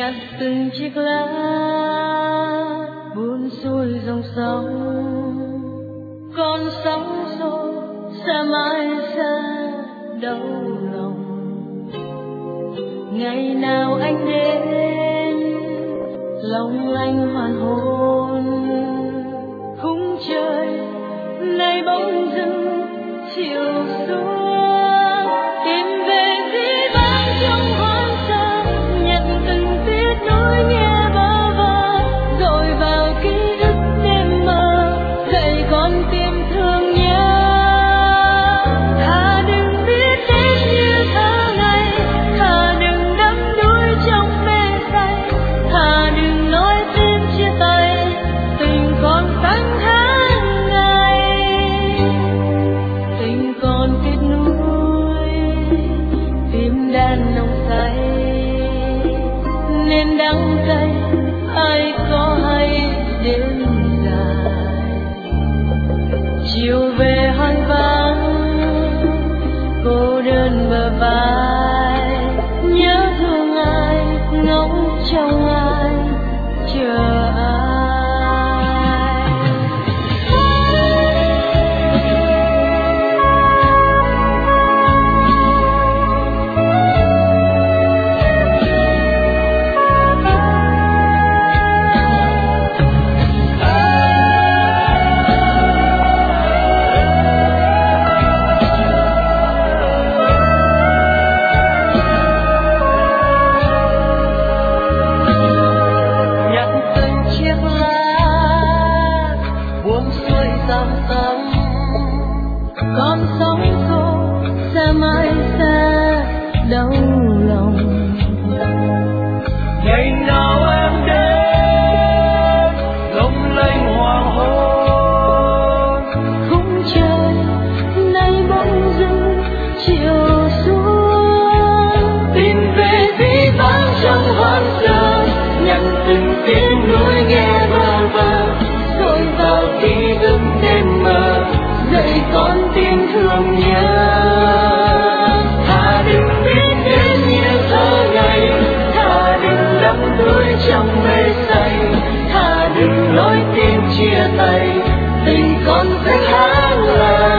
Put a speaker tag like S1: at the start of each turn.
S1: nhặt từng chiếc lá buồn xuôi dòng sông, con sóng xô xa mãi xa đau lòng. Ngày nào anh đến long lanh hoàn hôn, khung trời nay bỗng dưng chiều xuống, tìm về dĩ vãng trong hoang sơ, nhận từng tiếc nuối nghe bơ vơ, rồi vào ký ức đêm mơ dậy con tim thương nhớ. Thà đừng biết đến như thơ ngày, thà đừng đắm đuối trong mê say, thà đừng nói thêm chia tay, tình còn tháng tháng ngày, tình còn tiếc nuối, tim đàn nồng say nên đắng cay, ai có hay đêm dài. Chiều về hoang vắng cô đơn bờ vai, nhớ thương ai, ngóng trông ai, chờ ai. Nhặt từng chiếc lá buông xuôi dòng sông, con sóng xô xa mãi xa đau lòng. Ngày nào em đến lung linh hoàng hôn, khung trời nay bỗng dưng chiều xuống, tìm về dĩ vãng trong hoang sơ, nhận từng tiếng nuối nghe bơ vơ, rồi vào ký ức đêm mơ dậy con tim thương nhớ. Thà đừng biết đến như thơ ngày, thà đừng đắm đuối trong mê say, thà đừng nói tiếng chia tay, tình còn sẽ tháng ngày.